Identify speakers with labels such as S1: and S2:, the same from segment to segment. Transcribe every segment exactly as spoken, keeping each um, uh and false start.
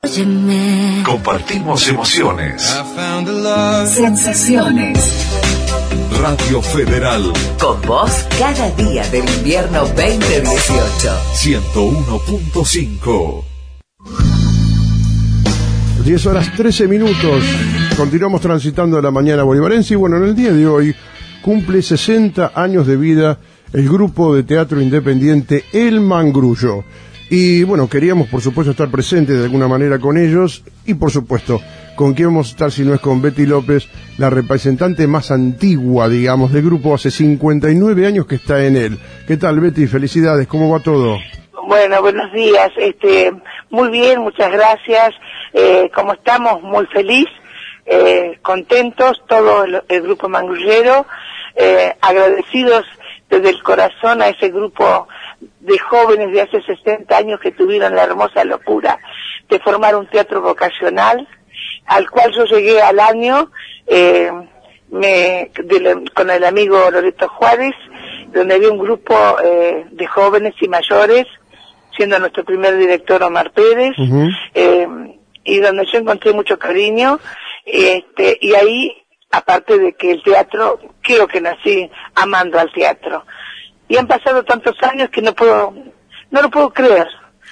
S1: Óyeme.
S2: Compartimos emociones.
S1: Sensaciones.
S2: Radio Federal.
S3: Con vos cada día del invierno veinte dieciocho.
S2: ciento uno punto cinco.
S4: diez horas trece minutos. Continuamos transitando la mañana bolivarense y bueno, en el día de hoy cumple sesenta años de vida el grupo de teatro independiente El Mangrullo. Y bueno, queríamos por supuesto estar presentes de alguna manera con ellos y por supuesto, ¿con quién vamos a estar si no es con Betty López, la representante más antigua, digamos, del grupo? Hace cincuenta y nueve años que está en él. ¿Qué tal, Betty? Felicidades, ¿cómo va todo?
S5: Bueno, buenos días, este, muy bien, muchas gracias, eh, como estamos, muy feliz, eh, contentos, todo el, el grupo mangrullero, eh, agradecidos desde el corazón a ese grupo de jóvenes de hace sesenta años que tuvieron la hermosa locura de formar un teatro vocacional, al cual yo llegué al año, eh, me, de, con el amigo Loreto Juárez, donde había un grupo eh, de jóvenes y mayores, siendo nuestro primer director Omar Pérez, uh-huh. eh, y donde yo encontré mucho cariño, este, y ahí, aparte de que el teatro, creo que nací amando al teatro. Y han pasado tantos años que no puedo, no lo puedo creer.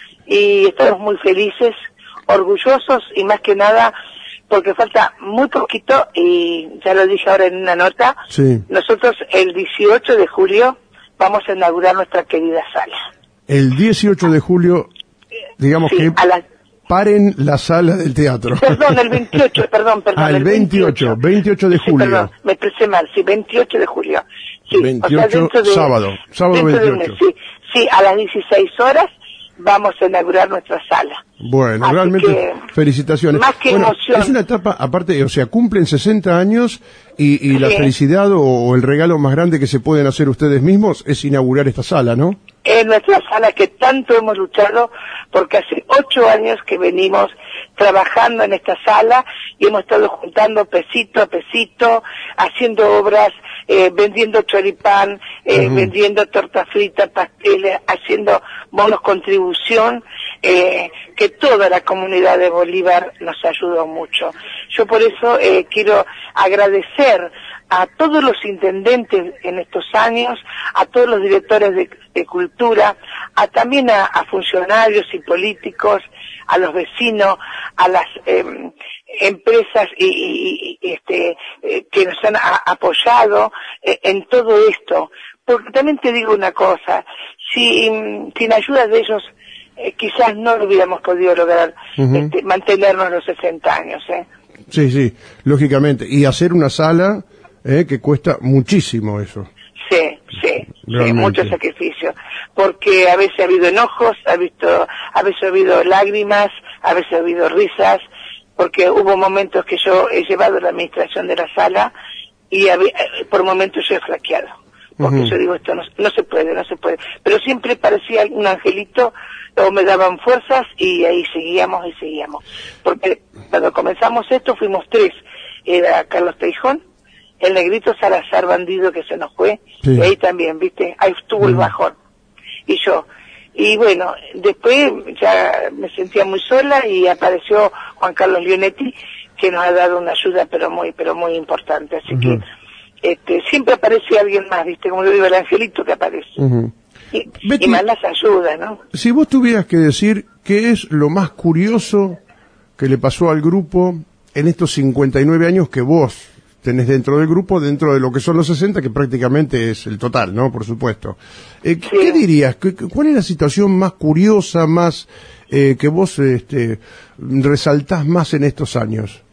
S5: Y estamos muy felices, orgullosos y más que nada porque falta muy poquito y ya lo dije ahora en una nota,
S4: sí. Nosotros
S5: el dieciocho de julio vamos a inaugurar nuestra querida sala.
S4: El dieciocho de julio, digamos sí, que...
S5: A la...
S4: paren la sala del teatro.
S5: Perdón, el veintiocho, perdón, perdón.
S4: Ah, el veintiocho, veintiocho de julio.
S5: Sí, perdón, me expresé mal, sí, veintiocho de julio. Sí,
S4: veintiocho,
S5: o sea, de,
S4: sábado, sábado veintiocho.
S5: De, sí, sí, a las dieciséis horas vamos a inaugurar nuestra sala.
S4: Bueno,
S5: así
S4: realmente
S5: que,
S4: felicitaciones.
S5: Más que
S4: bueno,
S5: emoción.
S4: Es una etapa, aparte, o sea, cumplen sesenta años y, y sí. La felicidad o, o el regalo más grande que se pueden hacer ustedes mismos es inaugurar esta sala, ¿no?
S5: En nuestra sala que tanto hemos luchado, porque hace ocho años que venimos trabajando en esta sala y hemos estado juntando pesito a pesito, haciendo obras, eh, vendiendo choripán, eh, uh-huh. vendiendo torta frita, pasteles, haciendo bonos contribución, eh, que toda la comunidad de Bolívar nos ayudó mucho. Yo por eso eh, quiero agradecer a todos los intendentes en estos años, a todos los directores de, de cultura, a también a, a funcionarios y políticos, a los vecinos, a las eh, empresas y, y, y este eh, que nos han a, apoyado eh, en todo esto. Porque también te digo una cosa, si sin ayuda de ellos eh, quizás no lo hubiéramos podido lograr uh-huh. este, mantenernos los sesenta años. ¿eh?
S4: Sí, sí, lógicamente. Y hacer una sala eh, que cuesta muchísimo eso.
S5: Sí, sí, sí, mucho sacrificio, porque a veces ha habido enojos, ha visto, a veces ha habido lágrimas, a veces ha habido risas, porque hubo momentos que yo he llevado la administración de la sala y había, por momentos yo he flaqueado, porque uh-huh. yo digo esto no, no se puede, no se puede, pero siempre parecía un angelito, o me daban fuerzas y ahí seguíamos y seguíamos, porque cuando comenzamos esto fuimos tres, era Carlos Teijón, el negrito Salazar Bandido que se nos fue, sí. Y ahí también, viste, ahí estuvo mm. el bajón, y yo, y bueno, después ya me sentía muy sola y apareció Juan Carlos Leonetti, que nos ha dado una ayuda pero muy, pero muy importante, así uh-huh. que, este, siempre aparece alguien más, viste, como yo digo, el angelito que aparece, uh-huh. y, Betty, y más las ayudas, ¿no?
S4: Si vos tuvieras que decir qué es lo más curioso que le pasó al grupo en estos cincuenta y nueve años que vos tenés dentro del grupo, dentro de lo que son los sesenta, que prácticamente es el total, ¿no? Por supuesto. Eh, sí. ¿Qué dirías? ¿Cuál es la situación más curiosa, más eh, que vos este, resaltás más en estos años?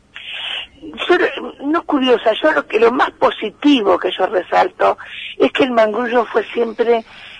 S5: Yo, no curiosa, yo lo que lo más positivo que yo resalto es que el Mangrullo fue siempre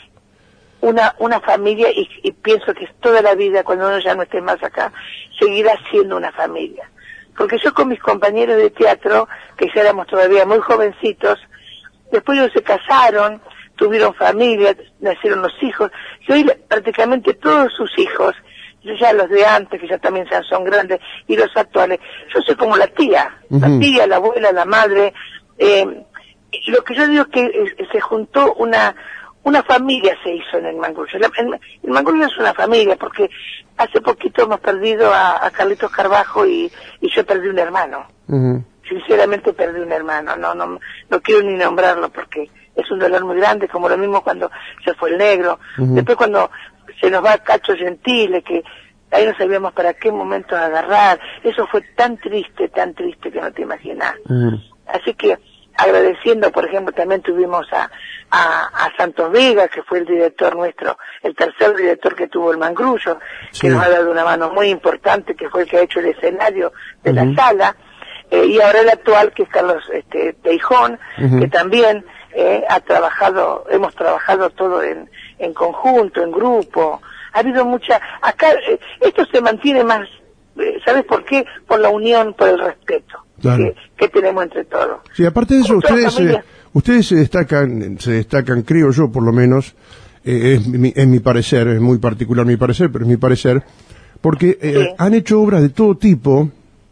S5: una una familia y, y pienso que toda la vida, cuando uno ya no esté más acá, seguirá siendo una familia. Porque yo con mis compañeros de teatro, que ya éramos todavía muy jovencitos, después ellos se casaron, tuvieron familia, nacieron los hijos, y hoy prácticamente todos sus hijos, ya los de antes, que ya también son grandes, y los actuales, yo soy como la tía, uh-huh. la tía, la abuela, la madre, eh, lo que yo digo es que eh, se juntó una una familia se hizo en el Mangrullo. La, el, el Mangrullo es una familia, porque hace poquito hemos perdido a, a Carlitos Carbajo y, y yo perdí un hermano. Uh-huh. Sinceramente perdí un hermano, no, no, no quiero ni nombrarlo porque es un dolor muy grande, como lo mismo cuando se fue el negro. Uh-huh. Después cuando se nos va Cacho Gentile, que ahí no sabíamos para qué momento agarrar, eso fue tan triste, tan triste que no te imaginas. Uh-huh. Así que agradeciendo, por ejemplo, también tuvimos a, a, a Santos Vega, que fue el director nuestro, el tercer director que tuvo el Mangrullo, sí. que nos ha dado una mano muy importante, que fue el que ha hecho el escenario de uh-huh. la sala, eh, y ahora el actual, que es Carlos este, Teijón, uh-huh. que también eh, ha trabajado, hemos trabajado todo en, en conjunto, en grupo. Ha habido mucha, acá eh, esto se mantiene más, eh, ¿sabes por qué? Por la unión, por el respeto. Claro. Que, que tenemos entre todos.
S4: Sí, aparte de eso, ustedes eh, ustedes se destacan, se destacan, creo yo por lo menos, eh, es, mi, es mi parecer, es muy particular mi parecer, pero es mi parecer, porque eh, sí. han hecho obras de todo tipo,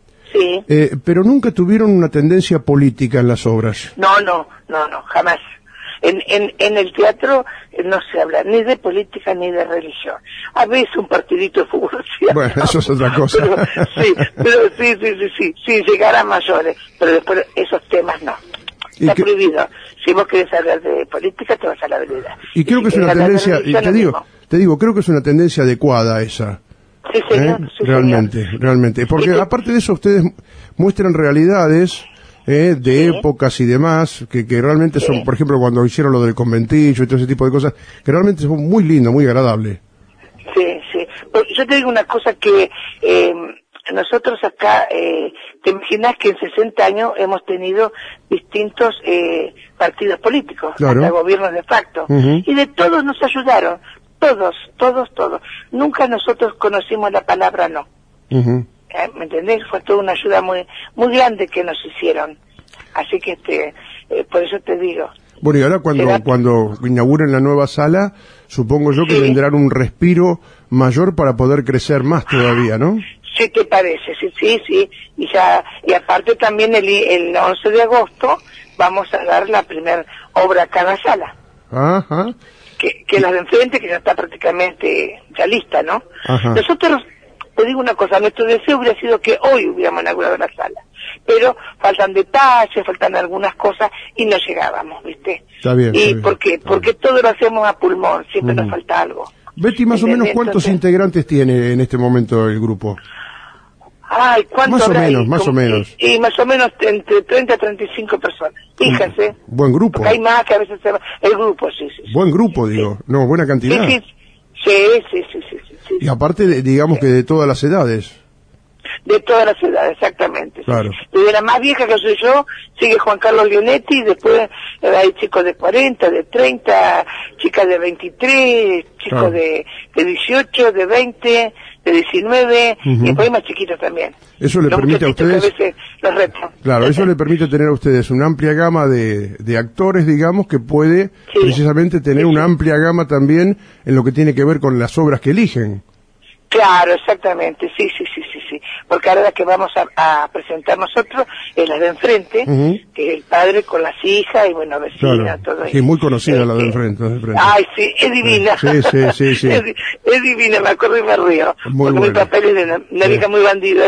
S5: sí.
S4: eh, pero nunca tuvieron una tendencia política en las obras.
S5: No, no, no, no, jamás. En, en, en el teatro no se habla ni de política ni de religión. A veces un partidito de fútbol. ¿Sí?
S4: Bueno, eso es otra cosa.
S5: Pero, sí, pero sí, sí, sí, sí, sí, llegar a mayores, pero después esos temas no. Está que, prohibido. Si vos querés hablar de política, te vas a la vereda.
S4: Y creo y que es una tendencia, y te digo, mismo. te digo, creo que es una tendencia adecuada esa.
S5: Sí, señor.
S4: ¿Eh?
S5: Sí,
S4: realmente,
S5: señor.
S4: realmente. Porque
S5: sí,
S4: aparte de eso, ustedes muestran realidades Eh, de sí. épocas y demás, que, que realmente son, sí. por ejemplo, cuando hicieron lo del conventillo y todo ese tipo de cosas, que realmente son muy lindos, muy agradables.
S5: Sí, sí. Yo te digo una cosa que eh, nosotros acá, eh, te imaginas que en sesenta años hemos tenido distintos eh, partidos políticos,
S4: claro.
S5: hasta gobiernos de facto, uh-huh. y de todos nos ayudaron, todos, todos, todos. Nunca nosotros conocimos la palabra no. Uh-huh. ¿Me entendés? Fue toda una ayuda muy muy grande que nos hicieron. Así que este eh, por eso te digo.
S4: Bueno, y ahora cuando ¿será? cuando inauguren la nueva sala, supongo yo que sí. tendrán un respiro mayor para poder crecer más todavía, ¿no?
S5: Sí, ¿te parece? Sí, sí, sí. Y ya y aparte también el, el once de agosto vamos a dar la primera obra acá en la sala.
S4: Ajá.
S5: Que, que la de enfrente, que ya está prácticamente ya lista, ¿no?
S4: Ajá.
S5: Nosotros... Te digo una cosa, nuestro deseo hubiera sido que hoy hubiéramos inaugurado la sala, pero faltan detalles, faltan algunas cosas y no llegábamos, ¿viste?
S4: Está bien.
S5: ¿Y
S4: está bien,
S5: por qué? Porque bien. Todo lo hacemos a pulmón, siempre mm. nos falta algo.
S4: Betty, más o menos, ¿cuántos
S5: Entonces,
S4: integrantes tiene en este momento el grupo?
S5: Ay, ¿cuánto
S4: Más o menos,
S5: ahí?
S4: más
S5: Como,
S4: o menos.
S5: Y, y más o menos entre treinta a treinta y cinco personas. Fíjense.
S4: Buen grupo.
S5: Porque hay más que a veces se va. El grupo, sí, sí.
S4: Buen grupo,
S5: sí.
S4: digo. No, buena cantidad.
S5: Sí, sí, sí, sí, sí, sí, sí, sí.
S4: Y aparte, de, digamos sí. que de todas las edades.
S5: De todas las edades, exactamente.
S4: Claro.
S5: Sí. De la más vieja que soy yo, sigue Juan Carlos Leonetti, y después eh, hay chicos de cuarenta, de treinta, chicas de veintitrés, chicos claro. de, de dieciocho, de veinte, de diecinueve, uh-huh. y después hay más chiquitos también.
S4: Eso le
S5: los
S4: permite a ustedes...
S5: A veces los reto.
S4: Claro, eso le permite tener a ustedes una amplia gama de, de actores, digamos, que puede sí. precisamente tener sí, una sí. amplia gama también en lo que tiene que ver con las obras que eligen.
S5: Claro, exactamente, sí, sí, sí, sí, sí, porque ahora la que vamos a, a presentar nosotros es la de enfrente, uh-huh. que es el padre con las hijas y bueno, vecina, claro. todo eso.
S4: Sí, muy conocida eh, la de enfrente, de enfrente.
S5: Ay, sí, es divina.
S4: Sí, sí, sí, sí.
S5: Es, es divina, me acuerdo y me río.
S4: Muy
S5: porque
S4: buena.
S5: mi papel es de una, una vieja sí. muy bandida.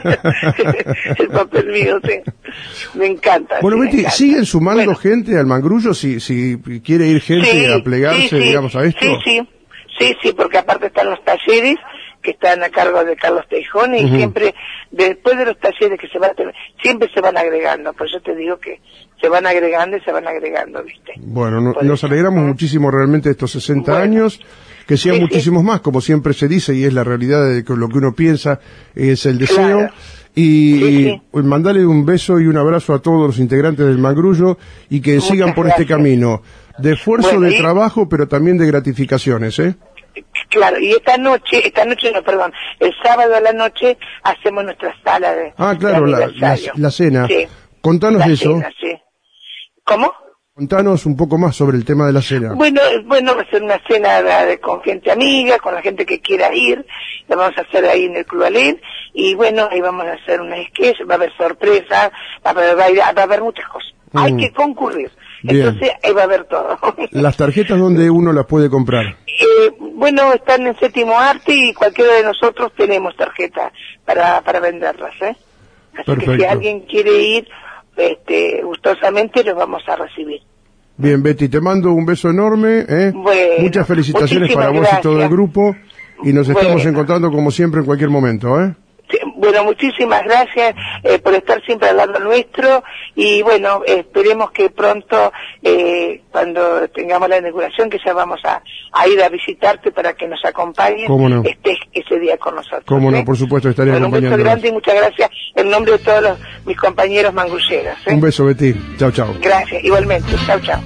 S5: El papel mío, sí. Me encanta.
S4: Bueno,
S5: sí,
S4: Betty,
S5: encanta.
S4: ¿siguen sumando
S5: bueno.
S4: gente al Mangrullo si, si quiere ir gente
S5: sí,
S4: a plegarse,
S5: sí, sí,
S4: digamos, a esto?
S5: Sí, sí, sí, sí, porque aparte están los talleres que están a cargo de Carlos Teijón y uh-huh. siempre, después de los talleres que se van a tener, siempre se van agregando, por eso te digo que se van agregando y se van agregando, ¿viste?
S4: Bueno, no, nos alegramos uh-huh. muchísimo realmente de estos sesenta bueno. años, que sean sí, muchísimos sí. más, como siempre se dice, y es la realidad de que lo que uno piensa es el deseo. Claro. Y, sí, sí. y mandarle un beso y un abrazo a todos los integrantes del Mangrullo y que Muchas sigan por gracias. Este camino de esfuerzo, bueno, de y... trabajo, pero también de gratificaciones, ¿eh?
S5: Claro, y esta noche, esta noche no, perdón, el sábado a la noche hacemos nuestra sala de
S4: Ah, claro,
S5: de
S4: la, la, la cena.
S5: Sí.
S4: Contanos
S5: la
S4: de eso.
S5: Cena, sí. ¿Cómo?
S4: Contanos un poco más sobre el tema de la cena.
S5: Bueno, bueno, va a ser una cena de, de, con gente amiga, con la gente que quiera ir, la vamos a hacer ahí en el Club Alén, y bueno, ahí vamos a hacer una sketch, va a haber sorpresas, va a haber, va a haber muchas cosas. Mm. Hay que concurrir.
S4: Bien.
S5: Entonces ahí va a haber todo.
S4: ¿Las tarjetas dónde uno las puede comprar?
S5: Eh, bueno, están en Séptimo Arte y cualquiera de nosotros tenemos tarjetas para, para venderlas, ¿eh? Así
S4: Perfecto.
S5: que si alguien quiere ir, este, gustosamente los vamos a recibir.
S4: Bien, Betty, te mando un beso enorme, ¿eh?
S5: Bueno,
S4: muchas felicitaciones para vos
S5: gracias.
S4: y todo el grupo, y nos estamos
S5: Bueno.
S4: encontrando como siempre en cualquier momento, ¿eh?
S5: Sí, bueno, muchísimas gracias eh, por estar siempre al lado nuestro y bueno, eh, esperemos que pronto, eh, cuando tengamos la inauguración, que ya vamos a, a ir a visitarte para que nos acompañes,
S4: ¿Cómo no?
S5: estés ese día con nosotros.
S4: Cómo no,
S5: ¿eh?
S4: por supuesto, estaré
S5: Bueno, un beso
S4: acompañándonos.
S5: grande y muchas gracias en nombre de todos los, mis compañeros mangulleros. ¿eh?
S4: Un beso, Betty. Chao, chao.
S5: Gracias, igualmente. Chao, chao.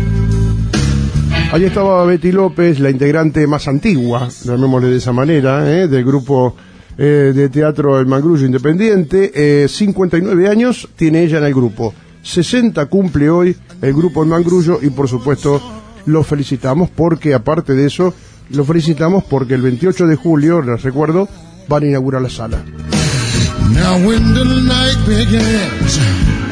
S4: Allí estaba Betty López, la integrante más antigua, llamémosle de esa manera, ¿eh? del grupo eh, de teatro El Mangrullo Independiente. Eh, cincuenta y nueve años tiene ella en el grupo. sesenta cumple hoy el grupo El Mangrullo y por supuesto lo felicitamos porque aparte de eso, lo felicitamos porque el veintiocho de julio, les recuerdo, van a inaugurar la sala.
S1: Now when the night begins